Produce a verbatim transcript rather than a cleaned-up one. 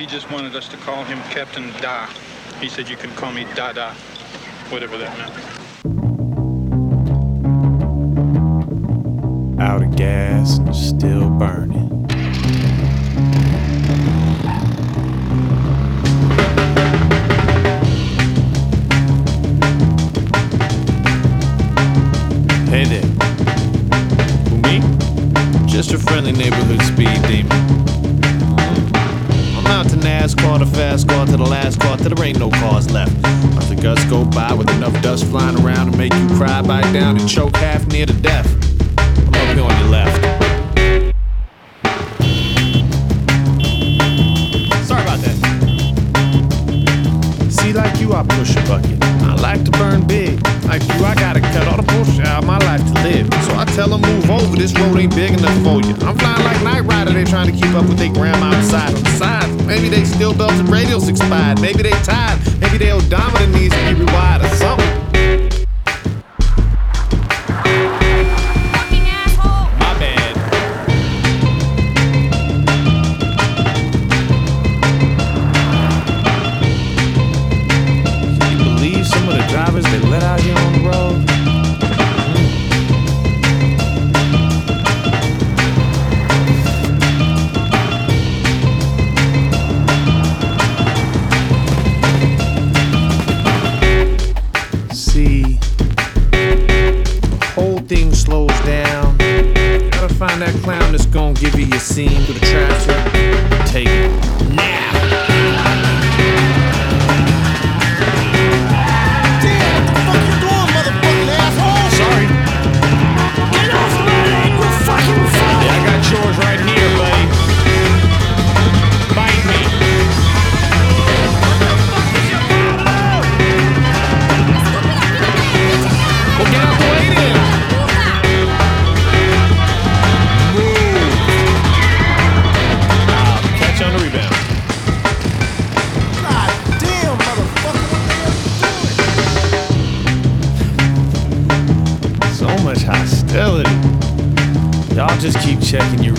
He just wanted us to call him Captain Da. He said you can call me Dada, whatever that meant. Out of gas and still burning. Hey there. Who, me? Just your friendly neighborhood speed demon. I'm out to NASCAR, the fast car, to the last car, till there ain't no cars left. Watch the gusts go by with enough dust flying around to make you cry, bite down, and choke half near to death. I'm up here on your left. Sorry about that. See, like you, I push a bucket. I like to burn big. Like you, I gotta cut all the bullshit out of my life to live. So I tell them move over, this road ain't big enough for you. I'm flying like Knight Rider, they trying to keep up with their grandma outside. Besides, maybe they still belts and radios expired. Maybe they tired. Maybe their odometer needs to be rewired or something. Fucking asshole! My bad. Can you believe some of the drivers they let out here on the road? See, the whole thing slows down. Gotta find that clown that's gonna give you your scene through the traffic. Take it now. Damn, what the fuck you doing, motherfucking asshole? Sorry. Get off my leg, you fucking fool! I got yours right here, buddy. Bite me. Well, get out the way then. Move. Uh, catch on the rebound. God damn, motherfucker, what the hell you doing? So much hostility. Y'all just keep checking your